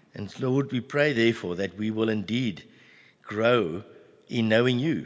And Lord, we pray therefore that we will indeed grow in knowing you.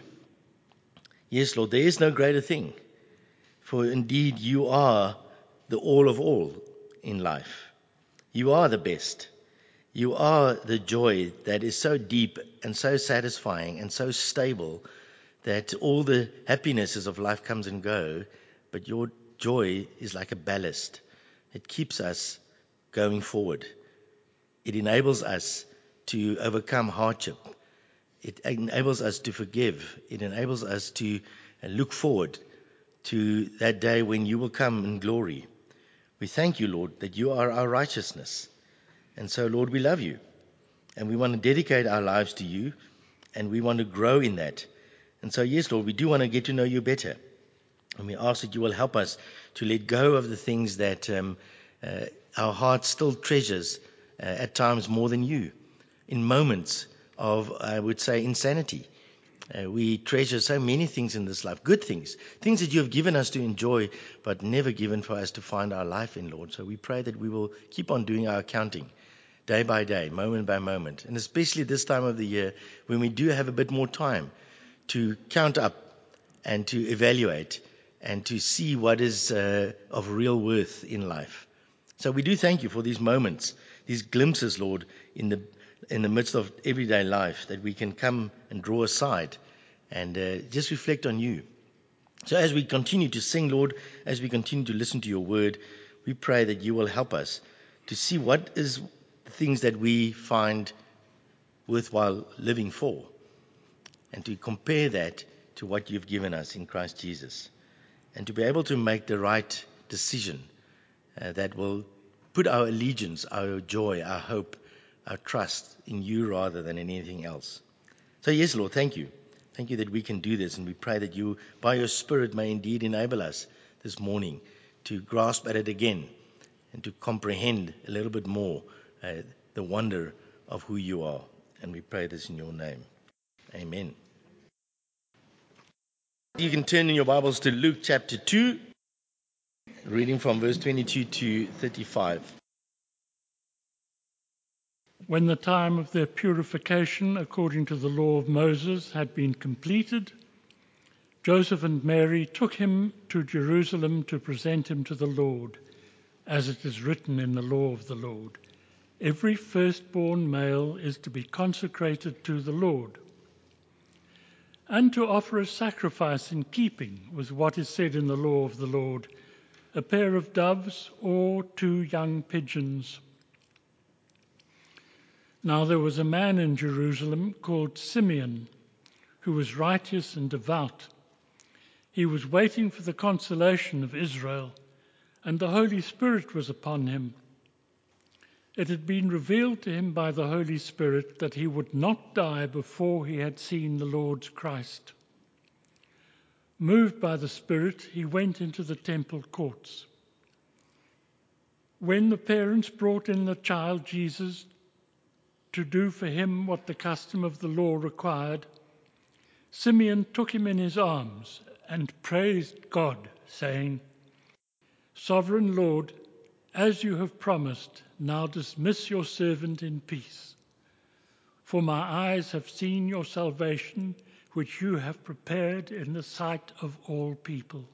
Yes, Lord, there is no greater thing, for indeed you are the all of all in life. You are the best. You are the joy that is so deep and so satisfying and so stable that all the happinesses of life comes and go, but your joy is like a ballast. It keeps us going forward. It enables us to overcome hardship. It enables us to forgive. It enables us to look forward to that day when you will come in glory. We thank you, Lord, that you are our righteousness. And so, Lord, we love you. And we want to dedicate our lives to you. And we want to grow in that. And so, yes, Lord, we do want to get to know you better. And we ask that you will help us to let go of the things that our heart still treasures at times more than you. In moments of, I would say, insanity. We treasure so many things in this life, good things that you have given us to enjoy, but never given for us to find our life in, Lord. So we pray that we will keep on doing our accounting day by day, moment by moment, and especially this time of the year when we do have a bit more time to count up and to evaluate and to see what is of real worth in life. So we do thank you for these moments, these glimpses, Lord, in the midst of everyday life, that we can come and draw aside and just reflect on you. So as we continue to sing, Lord, as we continue to listen to your word, we pray that you will help us to see what is the things that we find worthwhile living for, and to compare that to what you've given us in Christ Jesus, and to be able to make the right decision that will put our allegiance, our joy, our hope, our trust in you rather than in anything else. So yes, Lord, thank you. Thank you that we can do this, and we pray that you, by your Spirit, may indeed enable us this morning to grasp at it again and to comprehend a little bit more the wonder of who you are. And we pray this in your name. Amen. You can turn in your Bibles to Luke chapter 2, reading from verse 22 to 35. When the time of their purification according to the law of Moses had been completed, Joseph and Mary took him to Jerusalem to present him to the Lord, as it is written in the law of the Lord. Every firstborn male is to be consecrated to the Lord, and to offer a sacrifice in keeping with what is said in the law of the Lord, a pair of doves or 2 young pigeons. Now there was a man in Jerusalem called Simeon, who was righteous and devout. He was waiting for the consolation of Israel, and the Holy Spirit was upon him. It had been revealed to him by the Holy Spirit that he would not die before he had seen the Lord's Christ. Moved by the Spirit, he went into the temple courts. When the parents brought in the child Jesus to do for him what the custom of the law required, Simeon took him in his arms and praised God, saying, "Sovereign Lord, as you have promised, now dismiss your servant in peace. For my eyes have seen your salvation, which you have prepared in the sight of all people,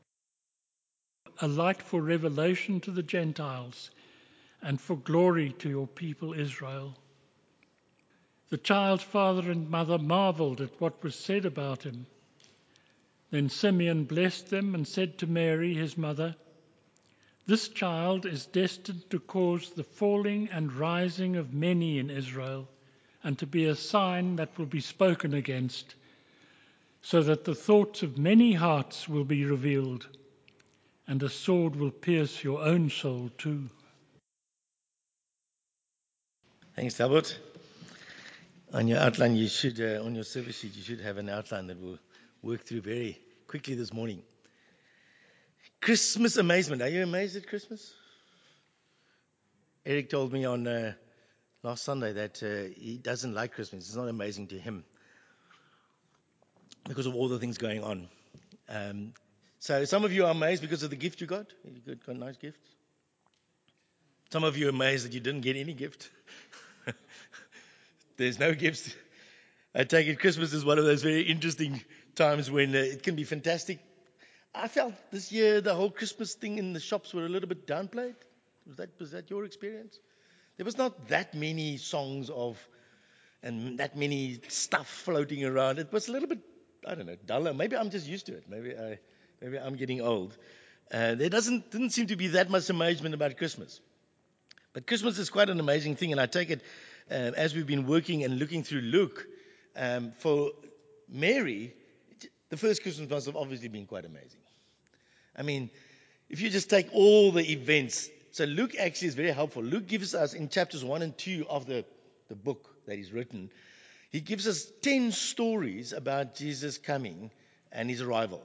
a light for revelation to the Gentiles and for glory to your people Israel." The child's father and mother marveled at what was said about him. Then Simeon blessed them and said to Mary, his mother, "This child is destined to cause the falling and rising of many in Israel, and to be a sign that will be spoken against, so that the thoughts of many hearts will be revealed, and a sword will pierce your own soul too." Thanks, Albert. On your outline, you should, on your service sheet, you should have an outline that we'll work through very quickly this morning. Christmas amazement. Are you amazed at Christmas? Eric told me on last Sunday that he doesn't like Christmas. It's not amazing to him because of all the things going on. So some of you are amazed because of the gift you got. You got a nice gift. Some of you are amazed that you didn't get any gift. There's no gifts. I take it Christmas is one of those very interesting times when it can be fantastic. I felt this year the whole Christmas thing in the shops were a little bit downplayed. Was that your experience? There was not that many songs of and that many stuff floating around. It was a little bit, I don't know, duller. Maybe I'm just used to it. Maybe I'm getting old. There didn't seem to be that much amazement about Christmas. But Christmas is quite an amazing thing, and I take it as we've been working and looking through Luke, for Mary, the first Christmas must have obviously been quite amazing. I mean, if you just take all the events, so Luke actually is very helpful. Luke gives us in chapters 1 and 2 of the book that he's written, he gives us 10 stories about Jesus coming and his arrival.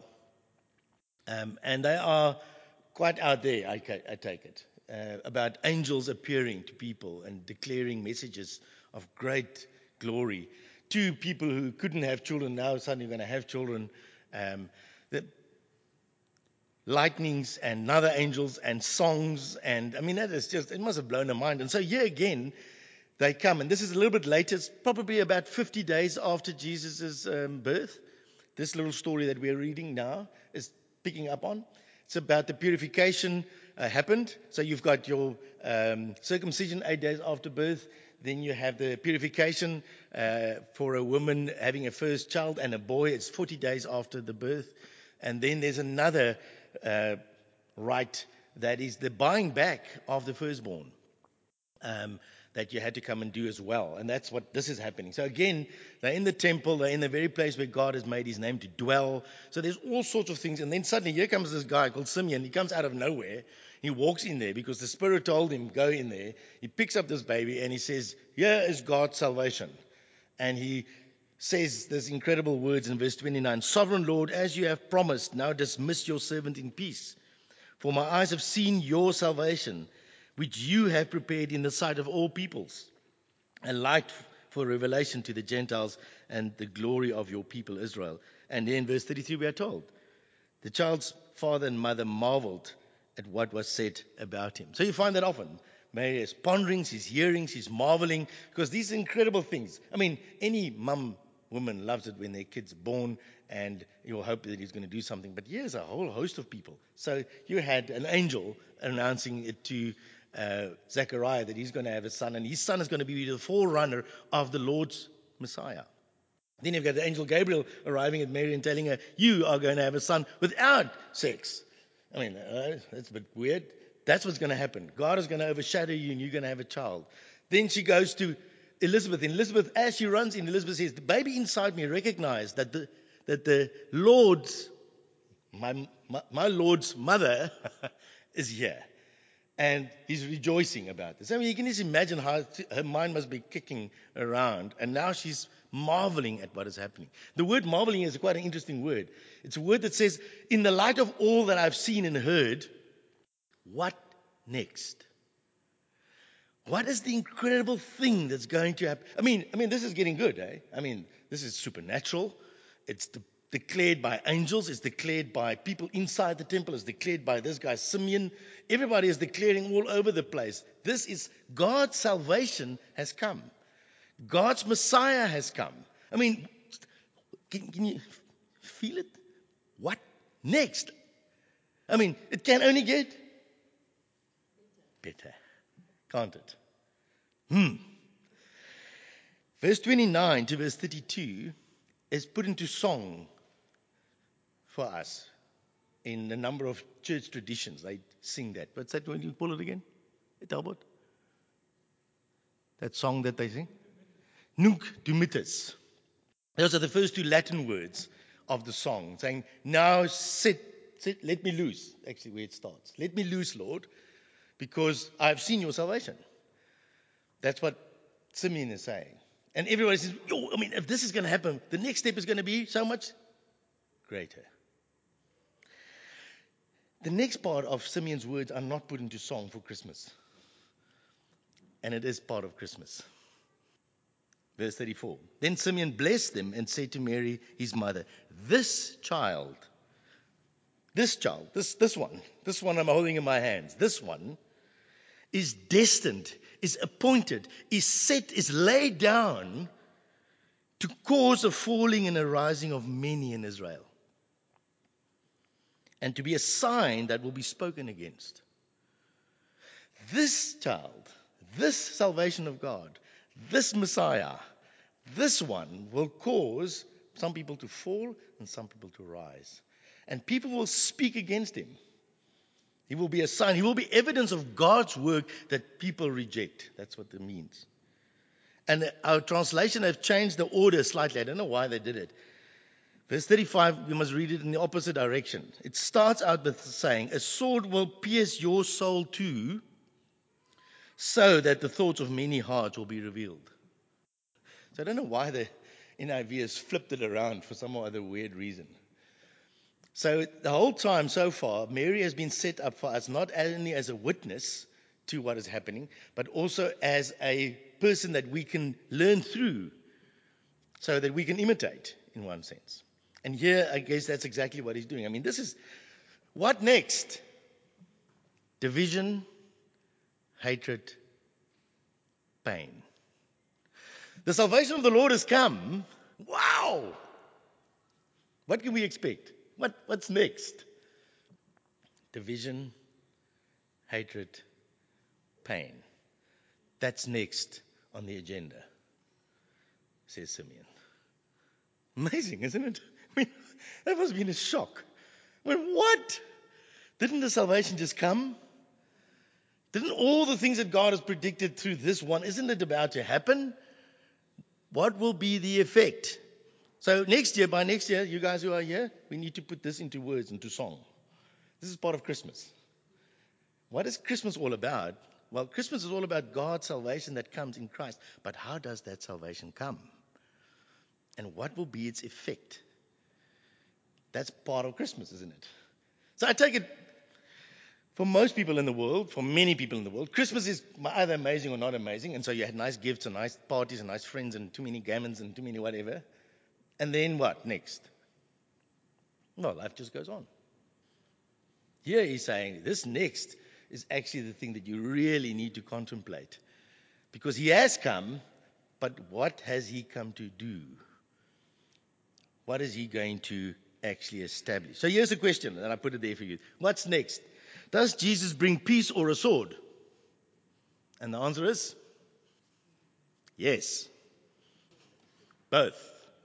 And they are quite out there, I take it, about angels appearing to people and declaring messages of great glory to people who couldn't have children, now suddenly going to have children. The lightnings and other angels and songs. And I mean, that is just, it must have blown their mind. And so here again, they come. And this is a little bit later. It's probably about 50 days after Jesus' birth. This little story that we're reading now is picking up on. It's about the purification happened. So you've got your circumcision 8 days after birth. Then you have the purification for a woman having a first child and a boy. It's 40 days after the birth. And then there's another rite that is the buying back of the firstborn. That you had to come and do as well. And that's what this is happening. So again, they're in the temple, they're in the very place where God has made his name to dwell. So there's all sorts of things. And then suddenly here comes this guy called Simeon. He comes out of nowhere. He walks in there because the Spirit told him, go in there. He picks up this baby and he says, here is God's salvation. And he says these incredible words in verse 29, Sovereign Lord, as you have promised, now dismiss your servant in peace. For my eyes have seen your salvation, which you have prepared in the sight of all peoples, a light for revelation to the Gentiles and the glory of your people Israel. And then in verse 33 we are told, the child's father and mother marveled at what was said about him. So you find that often. Mary is pondering, she's hearing, she's marveling, because these are incredible things. I mean, any woman loves it when their kid's born and you'll hope that he's going to do something. But here's a whole host of people. So you had an angel announcing it to Zechariah that he's going to have a son, and his son is going to be the forerunner of the Lord's Messiah. Then you've got the angel Gabriel arriving at Mary and telling her, you are going to have a son without sex. I mean, that's a bit weird. That's what's going to happen. God is going to overshadow you and you're going to have a child. Then she goes to Elizabeth. And Elizabeth, as she runs in, Elizabeth says, the baby inside me recognized that the Lord's, my Lord's mother is here. And he's rejoicing about this. I mean, you can just imagine how her mind must be kicking around. And now she's marveling at what is happening. The word marveling is quite an interesting word. It's a word that says, in the light of all that I've seen and heard, what next? What is the incredible thing that's going to happen? I mean, this is getting good, eh? I mean, this is supernatural. It's declared by angels. It's declared by people inside the temple. It's declared by this guy, Simeon. Everybody is declaring all over the place. This is God's salvation has come. God's Messiah has come. I mean, can you feel it? What next? I mean, it can only get better, can't it? Verse 29 to verse 32 is put into song for us in a number of church traditions. They sing that. What's that when you pull it again? Talbot? That song that they sing? Nunc dimittis. Those are the first two Latin words of the song, saying, now let me loose. Actually, where it starts. Let me loose, Lord, because I've seen your salvation. That's what Simeon is saying. And everybody says, if this is going to happen, the next step is going to be so much greater. The next part of Simeon's words are not put into song for Christmas. And it is part of Christmas. Verse 34. Then Simeon blessed them and said to Mary, his mother, this one I'm holding in my hands, this one is destined, is appointed, is set, is laid down to cause a falling and a rising of many in Israel, and to be a sign that will be spoken against. This child, this salvation of God, this Messiah, this one will cause some people to fall and some people to rise. And people will speak against him. He will be a sign. He will be evidence of God's work that people reject. That's what it means. And our translation have changed the order slightly. I don't know why they did it. Verse 35, we must read it in the opposite direction. It starts out with saying, a sword will pierce your soul too, so that the thoughts of many hearts will be revealed. So I don't know why the NIV has flipped it around for some other weird reason. So the whole time so far, Mary has been set up for us not only as a witness to what is happening, but also as a person that we can learn through, so that we can imitate in one sense. And here, I guess that's exactly what he's doing. I mean, this is, what next? Division, hatred, pain. The salvation of the Lord has come. Wow! What can we expect? What's next? Division, hatred, pain. That's next on the agenda, says Simeon. Amazing, isn't it? I mean, that must have been a shock. I mean, what? Didn't the salvation just come? Didn't all the things that God has predicted through this one, isn't it about to happen? What will be the effect? So by next year, you guys who are here, we need to put this into words, into song. This is part of Christmas. What is Christmas all about? Well, Christmas is all about God's salvation that comes in Christ. But how does that salvation come? And what will be its effect? That's part of Christmas, isn't it? So I take it, for most people in the world, for many people in the world, Christmas is either amazing or not amazing. And so you had nice gifts and nice parties and nice friends and too many gammons and too many whatever. And then what next? Well, life just goes on. Here he's saying this next is actually the thing that you really need to contemplate. Because he has come, but what has he come to do? What is he going to actually establish? So here's a question, and I put it there for you. What's next? Does Jesus bring peace or a sword? And the answer is yes. Both.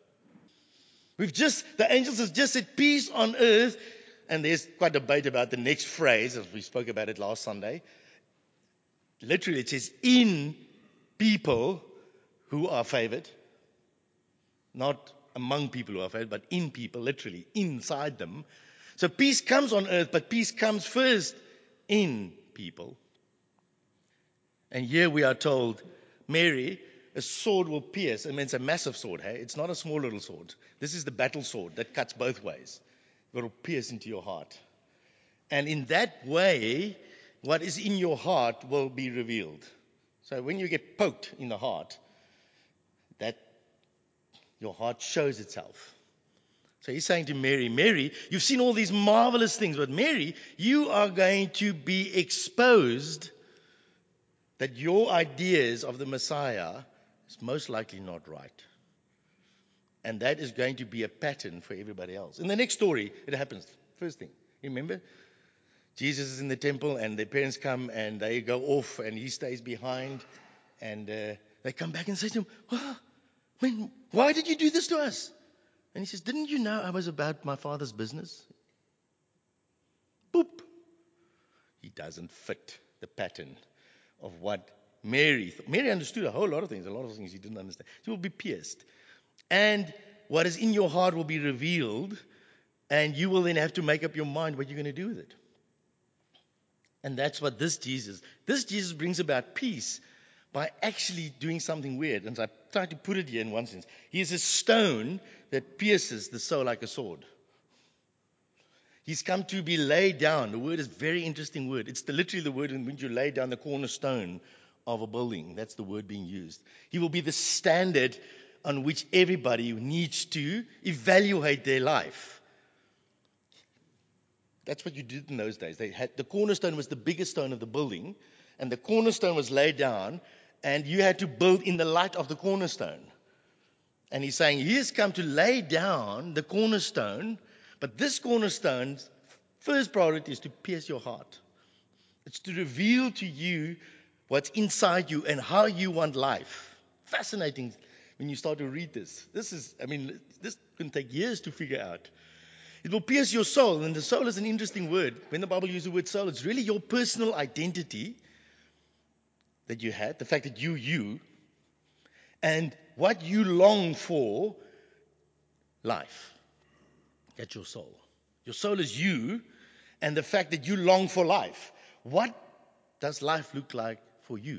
The angels have just said peace on earth, and there's quite a debate about the next phrase, as we spoke about it last Sunday. Literally, it says in people who are favored, not among people who are favored, but in people, literally, inside them. So peace comes on earth, but peace comes first in people. And here we are told, Mary, a sword will pierce. I mean, it's a massive sword, hey? It's not a small little sword. This is the battle sword that cuts both ways. It will pierce into your heart. And in that way, what is in your heart will be revealed. So when you get poked in the heart, that your heart shows itself. So he's saying to Mary, Mary, you've seen all these marvelous things, but Mary, you are going to be exposed that your ideas of the Messiah is most likely not right. And that is going to be a pattern for everybody else. In the next story, it happens. First thing, remember? Jesus is in the temple and their parents come and they go off and he stays behind. And they come back and say to him, why did you do this to us? And he says, didn't you know I was about my father's business? Boop. He doesn't fit the pattern of what Mary thought. Mary understood a whole lot of things he didn't understand. She will be pierced. And what is in your heart will be revealed, and you will then have to make up your mind what you're going to do with it. And that's what this Jesus brings about peace by actually doing something weird. And so I tried to put it here in one sense. He is a stone that pierces the soul like a sword. He's come to be laid down. The word is a very interesting word. It's literally the word in which you lay down the cornerstone of a building. That's the word being used. He will be the standard on which everybody needs to evaluate their life. That's what you did in those days. The cornerstone was the biggest stone of the building, and the cornerstone was laid down, and you had to build in the light of the cornerstone. And he's saying, he has come to lay down the cornerstone, but this cornerstone's first priority is to pierce your heart. It's to reveal to you what's inside you and how you want life. Fascinating when you start to read this. This can take years to figure out. It will pierce your soul, and the soul is an interesting word. When the Bible uses the word soul, it's really your personal identity that you had, the fact that you, and what you long for, life. That's your soul. Your soul is you, and the fact that you long for life. What does life look like for you?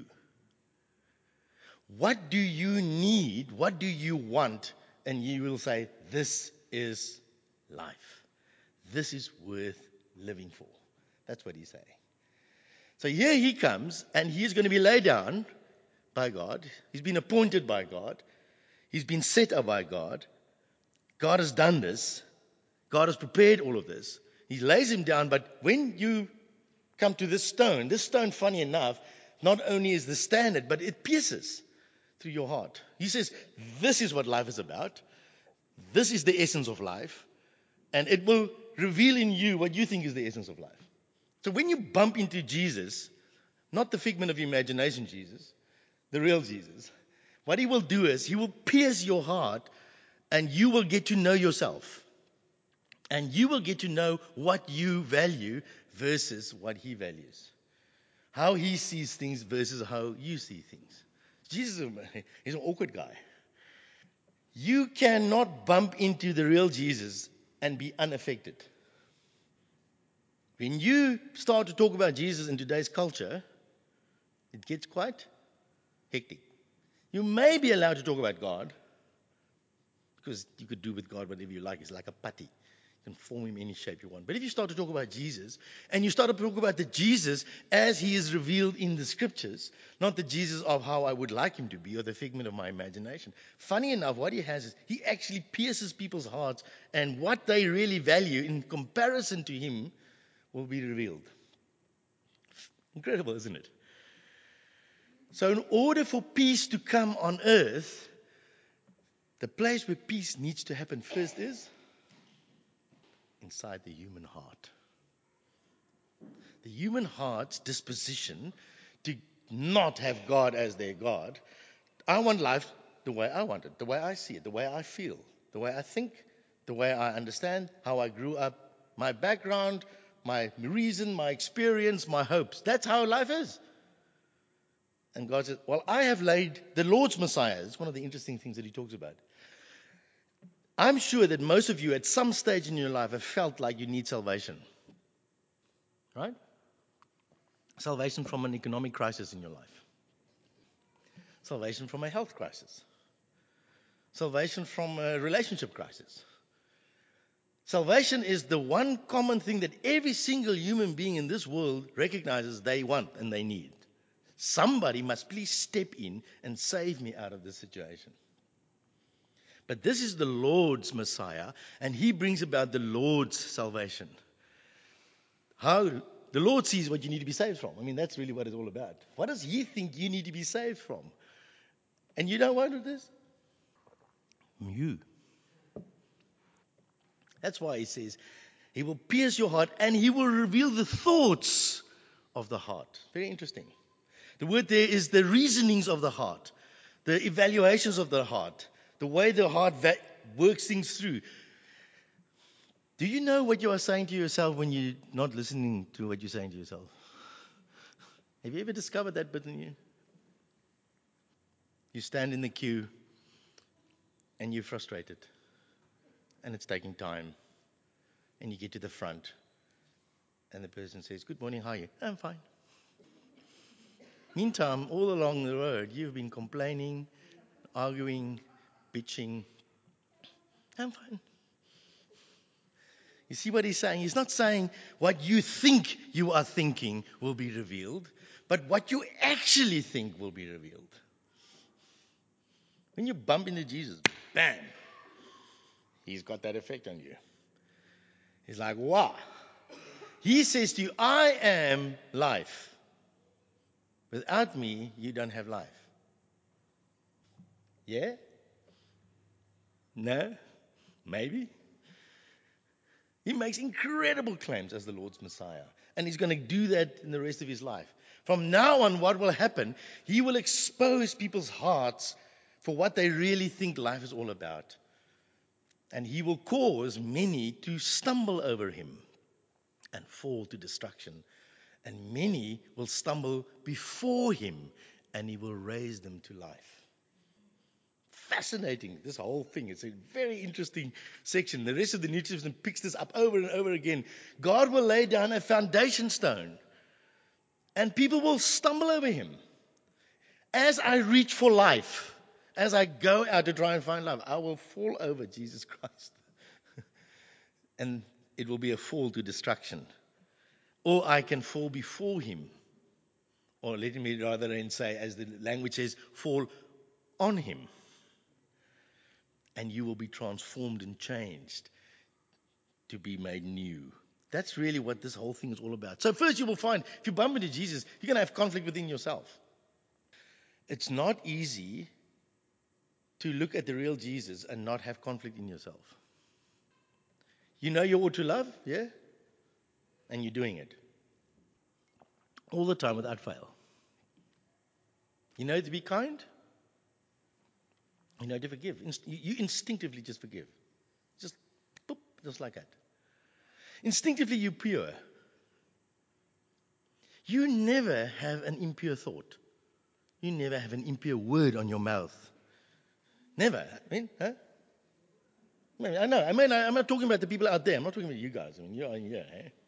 What do you need? What do you want? And you will say, this is life. This is worth living for. That's what he's saying. So here he comes, and he's going to be laid down by God. He's been appointed by God. He's been set up by God. God has done this. God has prepared all of this. He lays him down, but when you come to this stone, funny enough, not only is the standard, but it pierces through your heart. He says, this is what life is about. This is the essence of life. And it will reveal in you what you think is the essence of life. So when you bump into Jesus, not the figment of imagination Jesus, the real Jesus, what he will do is he will pierce your heart, and you will get to know yourself. And you will get to know what you value versus what he values. How he sees things versus how you see things. Jesus is an awkward guy. You cannot bump into the real Jesus and be unaffected. When you start to talk about Jesus in today's culture, it gets quite hectic. You may be allowed to talk about God, because you could do with God whatever you like. It's like a putty. You can form him any shape you want. But if you start to talk about Jesus, and you start to talk about the Jesus as he is revealed in the scriptures, not the Jesus of how I would like him to be or the figment of my imagination. Funny enough, what he has is he actually pierces people's hearts, and what they really value in comparison to him will be revealed. Incredible, isn't it? So in order for peace to come on earth, the place where peace needs to happen first is inside the human heart. The human heart's disposition to not have God as their God. I want life the way I want it, the way I see it, the way I feel, the way I think, the way I understand, how I grew up, my background, my reason, my experience, my hopes. That's how life is. And God says, well, I have laid the Lord's Messiah. It's one of the interesting things that he talks about. I'm sure that most of you at some stage in your life have felt like you need salvation. Right? Salvation from an economic crisis in your life. Salvation from a health crisis. Salvation from a relationship crisis. Salvation is the one common thing that every single human being in this world recognizes they want and they need. Somebody must please step in and save me out of this situation. But this is the Lord's Messiah, and he brings about the Lord's salvation. How the Lord sees what you need to be saved from. I mean, that's really what it's all about. What does he think you need to be saved from? And you know what it is? You. That's why he says, he will pierce your heart and he will reveal the thoughts of the heart. Very interesting. The word there is the reasonings of the heart, the evaluations of the heart, the way the heart works things through. Do you know what you are saying to yourself when you're not listening to what you're saying to yourself? Have you ever discovered that bit in you? You stand in the queue and you're frustrated and it's taking time, and you get to the front and the person says, good morning, how are you? I'm fine. Meantime, all along the road, you've been complaining, arguing, bitching. I'm fine. You see what he's saying? He's not saying what you think you are thinking will be revealed, but what you actually think will be revealed. When you bump into Jesus, bam, he's got that effect on you. He's like, wow. He says to you, I am life. Without me, you don't have life. Yeah? No? Maybe? He makes incredible claims as the Lord's Messiah. And he's going to do that in the rest of his life. From now on, what will happen? He will expose people's hearts for what they really think life is all about. And he will cause many to stumble over him and fall to destruction. And many will stumble before him, and he will raise them to life. Fascinating, this whole thing. It's a very interesting section. The rest of the New Testament picks this up over and over again. God will lay down a foundation stone, and people will stumble over him. As I reach for life, as I go out to try and find love, I will fall over Jesus Christ. And it will be a fall to destruction. Or I can fall before him. Or let me rather than say, as the language says, fall on him. And you will be transformed and changed to be made new. That's really what this whole thing is all about. So first you will find, if you bump into Jesus, you're going to have conflict within yourself. It's not easy to look at the real Jesus and not have conflict in yourself. You know you ought to love, yeah? And you're doing it. All the time without fail. You know to be kind. You know to forgive. You instinctively just forgive. Just, boop, just like that. Instinctively you're pure. You never have an impure thought. You never have an impure word on your mouth. Never. I mean, huh? I know. I'm not talking about the people out there. I'm not talking about you guys. I mean, you're in here. Eh?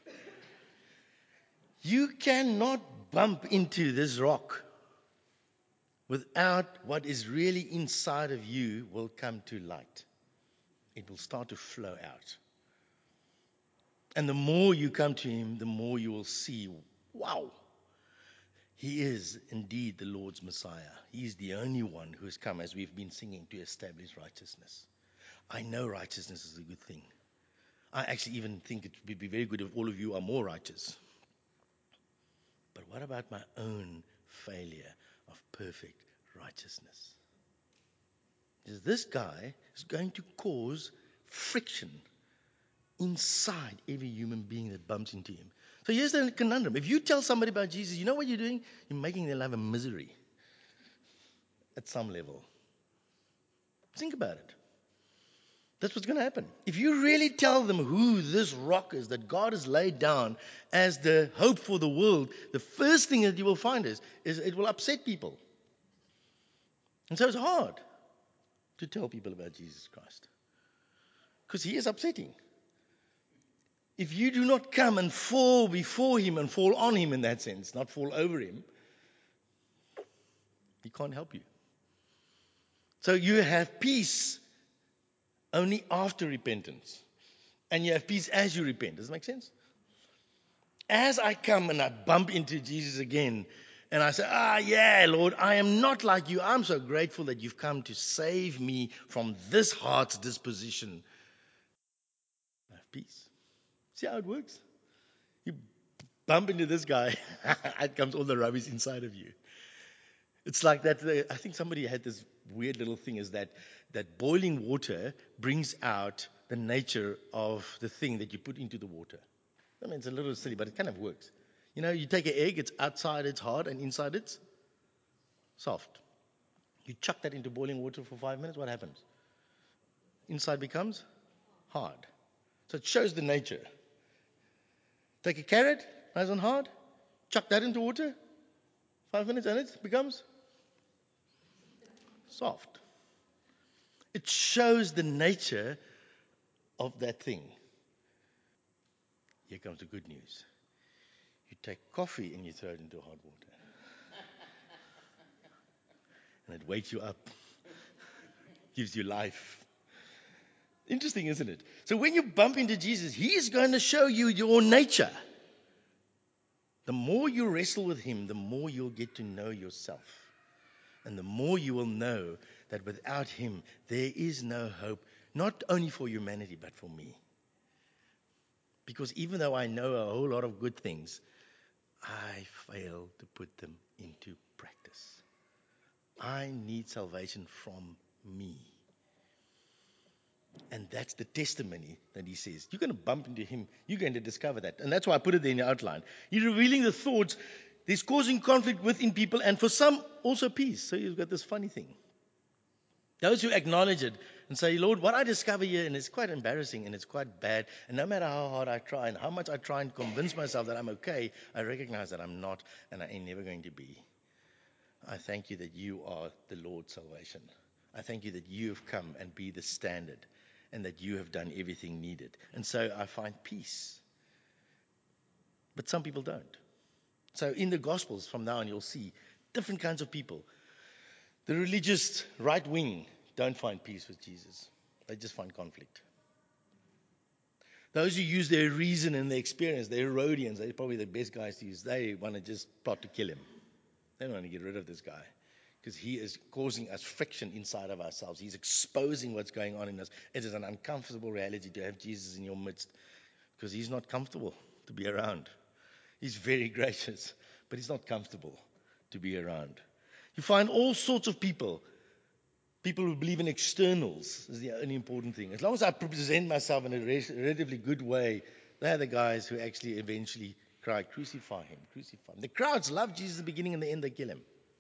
You cannot bump into this rock without what is really inside of you will come to light. It will start to flow out. And the more you come to him, the more you will see, wow, he is indeed the Lord's Messiah. He is the only one who has come, as we've been singing, to establish righteousness. I know righteousness is a good thing. I actually even think it would be very good if all of you are more righteous. But what about my own failure of perfect righteousness? Because this guy is going to cause friction inside every human being that bumps into him. So here's the conundrum. If you tell somebody about Jesus, you know what you're doing? You're making their life a misery at some level. Think about it. That's what's going to happen. If you really tell them who this rock is that God has laid down as the hope for the world, the first thing that you will find is it will upset people. And so it's hard to tell people about Jesus Christ. Because he is upsetting. If you do not come and fall before him and fall on him in that sense, not fall over him, he can't help you. So you have peace only after repentance. And you have peace as you repent. Does that make sense? As I come and I bump into Jesus again, and I say, yeah, Lord, I am not like you. I'm so grateful that you've come to save me from this heart's disposition. I have peace. See how it works? You bump into this guy, out comes all the rubbish inside of you. It's like that. I think somebody had this weird little thing is that boiling water brings out the nature of the thing that you put into the water. I mean, it's a little silly, but it kind of works. You know, you take an egg, it's outside it's hard, and inside it's soft. You chuck that into boiling water for 5 minutes, what happens? Inside becomes hard. So it shows the nature. Take a carrot, nice and hard, chuck that into water, 5 minutes, and it becomes soft. It shows the nature of that thing. Here comes the good news. You take coffee and you throw it into hot water. And it wakes you up, gives you life. Interesting, isn't it? So when you bump into Jesus, he's going to show you your nature. The more you wrestle with him, the more you'll get to know yourself. And the more you will know that without him, there is no hope, not only for humanity, but for me. Because even though I know a whole lot of good things, I fail to put them into practice. I need salvation from me. And that's the testimony that he says. You're going to bump into him. You're going to discover that. And that's why I put it there in the outline. He's revealing the thoughts. There's causing conflict within people, and for some, also peace. So you've got this funny thing. Those who acknowledge it and say, Lord, what I discover here, and it's quite embarrassing and it's quite bad, and no matter how hard I try and how much I try and convince myself that I'm okay, I recognize that I'm not and I ain't never going to be. I thank you that you are the Lord's salvation. I thank you that you have come and be the standard and that you have done everything needed. And so I find peace. But some people don't. So in the Gospels from now on, you'll see different kinds of people. The religious right wing don't find peace with Jesus. They just find conflict. Those who use their reason and their experience, the Herodians, they're probably the best guys to use. They want to just plot to kill him. They want to get rid of this guy because he is causing us friction inside of ourselves. He's exposing what's going on in us. It is an uncomfortable reality to have Jesus in your midst because he's not comfortable to be around. He's very gracious, but he's not comfortable to be around. You find all sorts of people. People who believe in externals is the only important thing. As long as I present myself in a relatively good way, they're the guys who actually eventually cry, crucify him, crucify him. The crowds love Jesus at the beginning and the end, they kill him.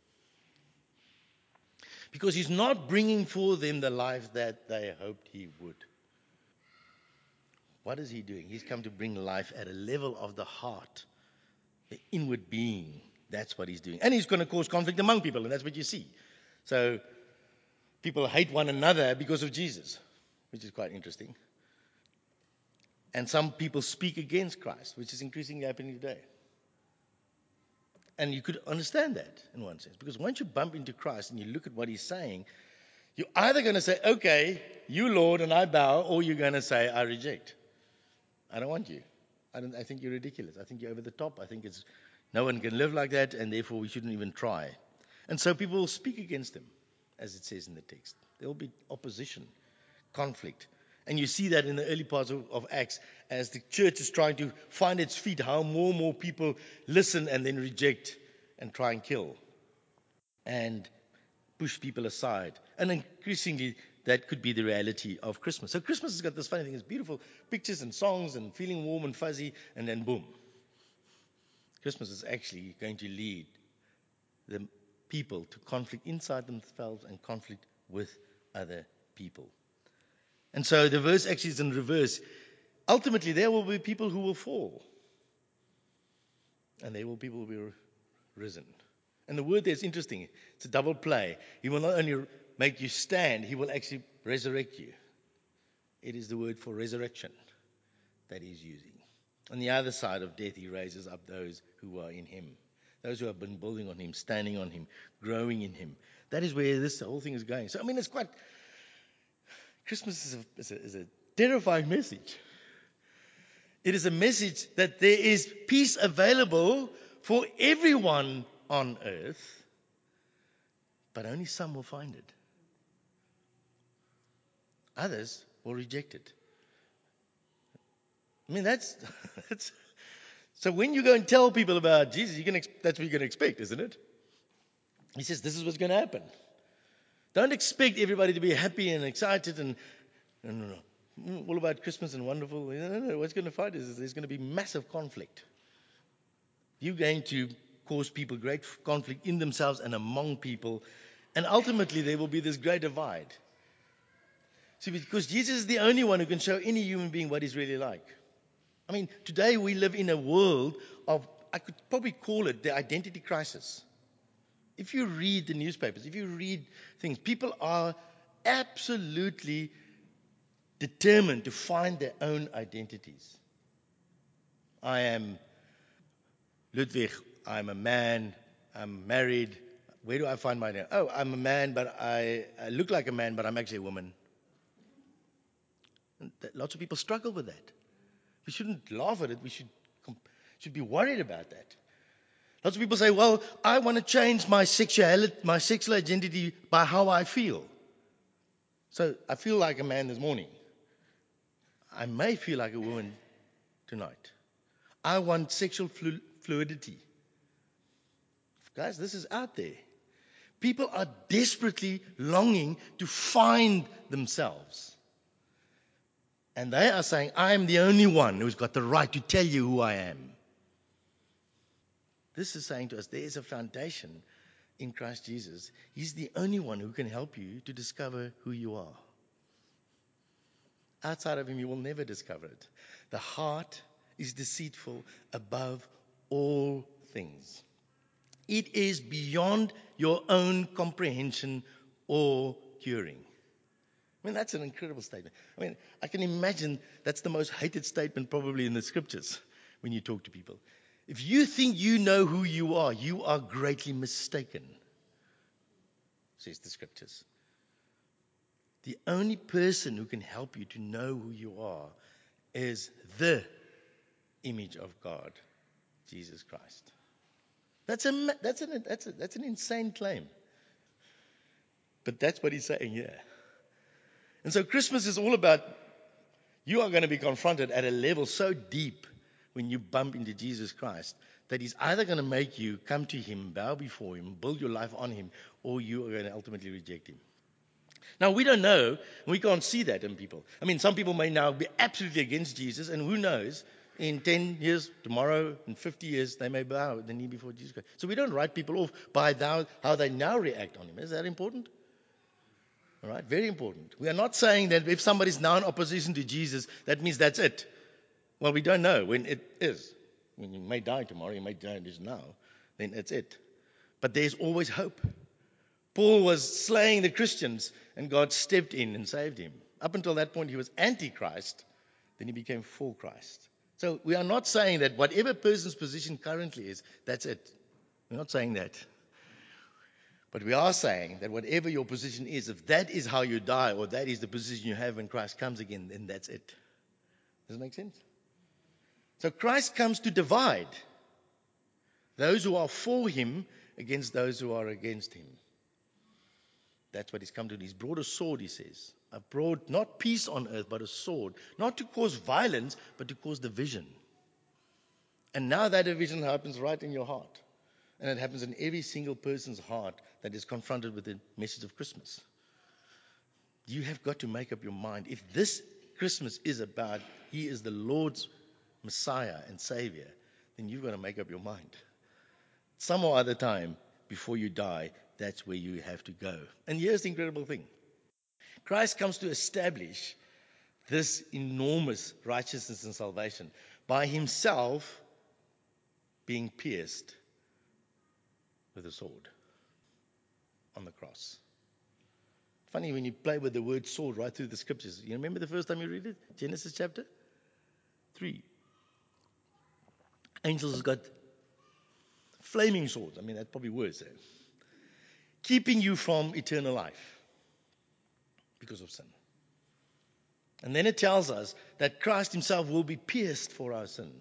Because he's not bringing for them the life that they hoped he would. What is he doing? He's come to bring life at a level of the heart, the inward being. That's what he's doing. And he's going to cause conflict among people, and that's what you see. So people hate one another because of Jesus, which is quite interesting. And some people speak against Christ, which is increasingly happening today. And you could understand that in one sense, because once you bump into Christ and you look at what he's saying, you're either going to say, okay, you Lord, and I bow, or you're going to say, I reject. I don't want you. I think you're ridiculous. I think you're over the top. I think no one can live like that, and therefore we shouldn't even try. And so people will speak against him, as it says in the text. There will be opposition, conflict. And you see that in the early parts of Acts, as the church is trying to find its feet, how more and more people listen and then reject and try and kill and push people aside. And increasingly, that could be the reality of Christmas. So Christmas has got this funny thing. It's beautiful pictures and songs and feeling warm and fuzzy, and then boom. Christmas is actually going to lead the people to conflict inside themselves and conflict with other people. And so the verse actually is in reverse. Ultimately, there will be people who will fall. And there will people who will be risen. And the word there is interesting. It's a double play. He will not only make you stand, he will actually resurrect you. It is the word for resurrection that he's using. On the other side of death, he raises up those who are in him. Those who have been building on him, standing on him, growing in him. That is where this whole thing is going. So, I mean, it's quite... Christmas is a terrifying message. It is a message that there is peace available for everyone on earth, but only some will find it. Others will reject it. I mean, that's so when you go and tell people about Jesus, that's what you're going to expect, isn't it? He says, this is what's going to happen. Don't expect everybody to be happy and excited and no. All about Christmas and wonderful. No. What's going to find is there's going to be massive conflict. You're going to cause people great conflict in themselves and among people. And ultimately, there will be this great divide. See, because Jesus is the only one who can show any human being what he's really like. I mean, today we live in a world of, I could probably call it the identity crisis. If you read the newspapers, if you read things, people are absolutely determined to find their own identities. I am Ludwig, I'm a man, I'm married. Where do I find my name? Oh, I'm a man, but I look like a man, but I'm actually a woman. And lots of people struggle with that. We shouldn't laugh at it. We should be worried about that. Lots of people say, well, I want to change my sexual identity by how I feel. So I feel like a man this morning. I may feel like a woman tonight. I want sexual fluidity. Guys, this is out there. People are desperately longing to find themselves. And they are saying, I am the only one who's got the right to tell you who I am. This is saying to us, there is a foundation in Christ Jesus. He's the only one who can help you to discover who you are. Outside of him, you will never discover it. The heart is deceitful above all things. It is beyond your own comprehension or curing. I mean, that's an incredible statement. I mean, I can imagine that's the most hated statement probably in the scriptures when you talk to people. If you think you know who you are greatly mistaken, says the scriptures. The only person who can help you to know who you are is the image of God, Jesus Christ. That's an insane claim. But that's what he's saying here. And so Christmas is all about, you are going to be confronted at a level so deep when you bump into Jesus Christ that he's either going to make you come to him, bow before him, build your life on him, or you are going to ultimately reject him. Now, we don't know. We can't see that in people. I mean, some people may now be absolutely against Jesus, and who knows, in 10 years, tomorrow, in 50 years, they may bow the knee before Jesus Christ. So we don't write people off by how they now react on him. Is that important? All right, very important. We are not saying that if somebody's now in opposition to Jesus, that means that's it. Well, we don't know when it is. I mean, you may die tomorrow, you may die just now, then it's it. But there's always hope. Paul was slaying the Christians, and God stepped in and saved him. Up until that point, he was anti-Christ. Then he became for Christ. So we are not saying that whatever person's position currently is, that's it. We're not saying that. But we are saying that whatever your position is, if that is how you die, or that is the position you have when Christ comes again, then that's it. Does it make sense? So Christ comes to divide those who are for him against those who are against him. That's what he's come to do. He's brought a sword, he says. A brought not peace on earth, but a sword. Not to cause violence, but to cause division. And now that division happens right in your heart. And it happens in every single person's heart that is confronted with the message of Christmas. You have got to make up your mind. If this Christmas is about he is the Lord's Messiah and Savior, then you've got to make up your mind. Some other time before you die, that's where you have to go. And here's the incredible thing. Christ comes to establish this enormous righteousness and salvation by himself being pierced with a sword on the cross. Funny when you play with the word sword right through the scriptures. You remember the first time you read it? Genesis chapter 3. Angels got flaming swords. I mean, that's probably worse. Keeping you from eternal life because of sin. And then it tells us that Christ himself will be pierced for our sin.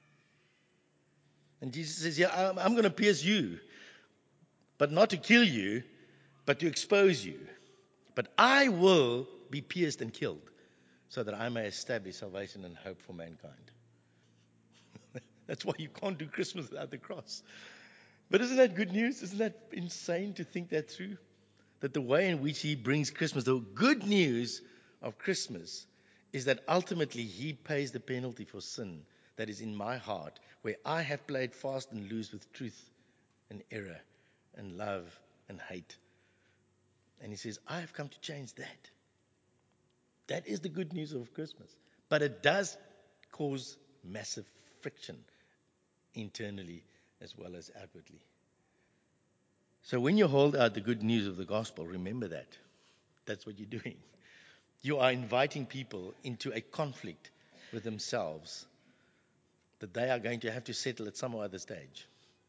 And Jesus says, yeah, I'm going to pierce you, but not to kill you, but to expose you. But I will be pierced and killed so that I may establish salvation and hope for mankind. That's why you can't do Christmas without the cross. But isn't that good news? Isn't that insane to think that through? That the way in which he brings Christmas, the good news of Christmas is that ultimately he pays the penalty for sin that is in my heart, where I have played fast and loose with truth and error and love and hate. And he says, I have come to change that. That is the good news of Christmas. But it does cause massive friction internally as well as outwardly. So when you hold out the good news of the gospel, remember that. That's what you're doing. You are inviting people into a conflict with themselves that they are going to have to settle at some other stage.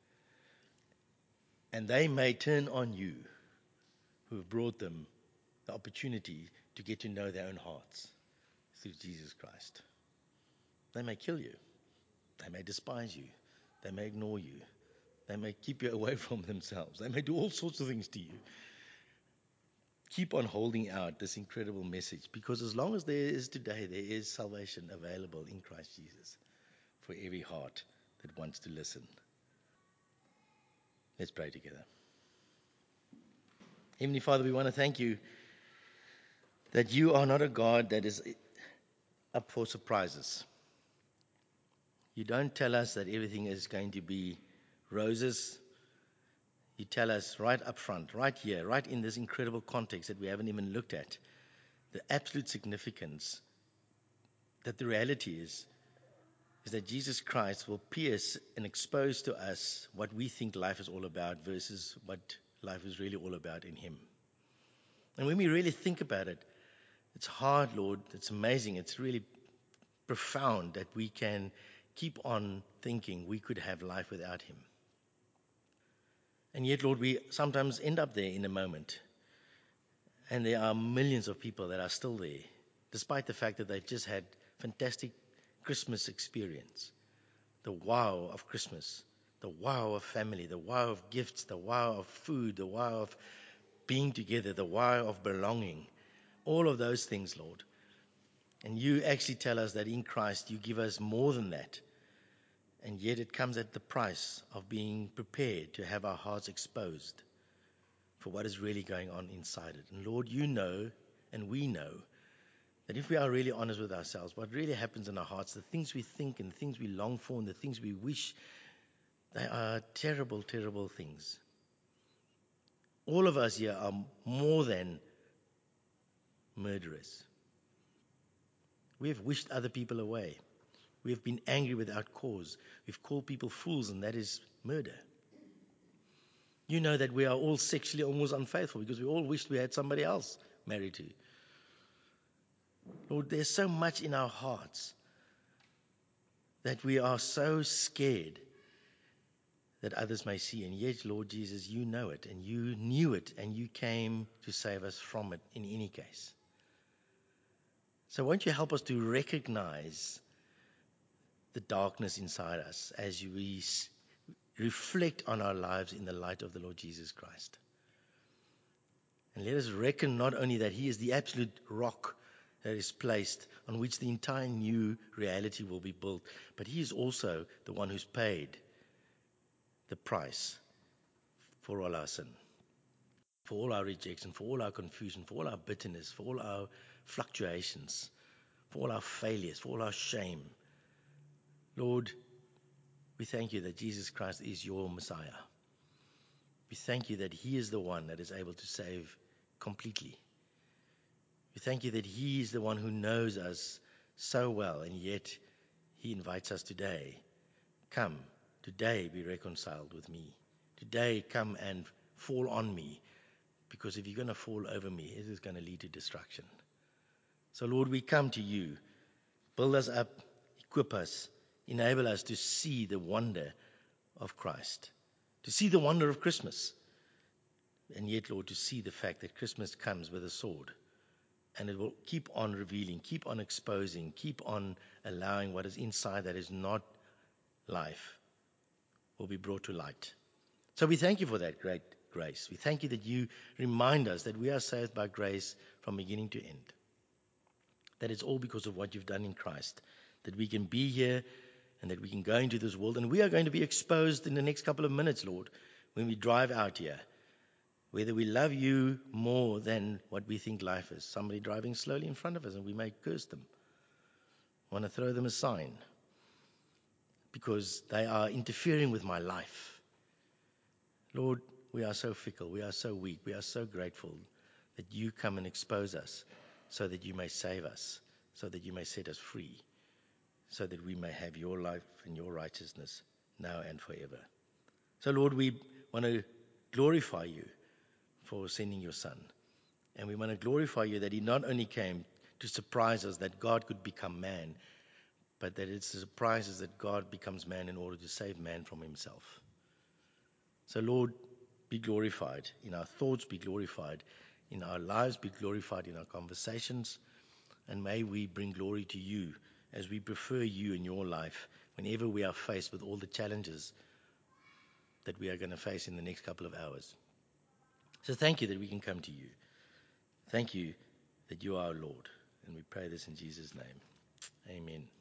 And they may turn on you, who have brought them the opportunity to get to know their own hearts through Jesus Christ. They may kill you. They may despise you. They may ignore you. They may keep you away from themselves. They may do all sorts of things to you. Keep on holding out this incredible message, because as long as there is today, there is salvation available in Christ Jesus for every heart that wants to listen. Let's pray together. Heavenly Father, we want to thank you that you are not a God that is up for surprises. You don't tell us that everything is going to be roses. You tell us right up front, right here, right in this incredible context that we haven't even looked at, the absolute significance that the reality is that Jesus Christ will pierce and expose to us what we think life is all about versus what life is really all about in Him. And when we really think about it, it's hard, Lord. It's amazing. It's really profound that we can keep on thinking we could have life without Him. And yet, Lord, we sometimes end up there in a moment. And there are millions of people that are still there, despite the fact that they've just had fantastic Christmas experience. The wow of Christmas, the wow of family, the wow of gifts, the wow of food, the wow of being together, the wow of belonging. All of those things, Lord. And you actually tell us that in Christ you give us more than that. And yet it comes at the price of being prepared to have our hearts exposed for what is really going on inside it. And Lord, you know, and we know, that if we are really honest with ourselves, what really happens in our hearts, the things we think and the things we long for and the things we wish, they are terrible, terrible things. All of us here are more than murderers. We have wished other people away. We have been angry without cause. We've called people fools, and that is murder. You know that we are all sexually almost unfaithful because we all wished we had somebody else married to. Lord, there's so much in our hearts that we are so scared that others may see. And yet, Lord Jesus, you know it, and you knew it, and you came to save us from it in any case. So won't you help us to recognize the darkness inside us as we reflect on our lives in the light of the Lord Jesus Christ. And let us reckon not only that He is the absolute rock that is placed on which the entire new reality will be built, but He is also the one who's paid the price for all our sin, for all our rejection, for all our confusion, for all our bitterness, for all our fluctuations, for all our failures, for all our shame. Lord, we thank you that Jesus Christ is your Messiah. We thank you that He is the one that is able to save completely. We thank you that He is the one who knows us so well, and yet He invites us today. Come, today be reconciled with me. Today come and fall on me, because if you're going to fall over me, it is going to lead to destruction. So Lord, we come to you. Build us up, equip us, enable us to see the wonder of Christ, to see the wonder of Christmas. And yet, Lord, to see the fact that Christmas comes with a sword. And it will keep on revealing, keep on exposing, keep on allowing what is inside that is not life will be brought to light. So we thank you for that great grace. We thank you that you remind us that we are saved by grace from beginning to end. That it's all because of what you've done in Christ. That we can be here and that we can go into this world. And we are going to be exposed in the next couple of minutes, Lord, when we drive out here. Whether we love you more than what we think life is. Somebody driving slowly in front of us and we may curse them. Want to throw them a sign because they are interfering with my life. Lord, we are so fickle. We are so weak. We are so grateful that you come and expose us so that you may save us, so that you may set us free, so that we may have your life and your righteousness now and forever. So, Lord, we want to glorify you for sending your Son. And we want to glorify you that He not only came to surprise us that God could become man, but that it's a surprise us that God becomes man in order to save man from himself. So, Lord, be glorified. In our thoughts, be glorified. In our lives, be glorified. In our conversations. And may we bring glory to you as we prefer you in your life whenever we are faced with all the challenges that we are going to face in the next couple of hours. So thank you that we can come to you. Thank you that you are our Lord. And we pray this in Jesus' name. Amen.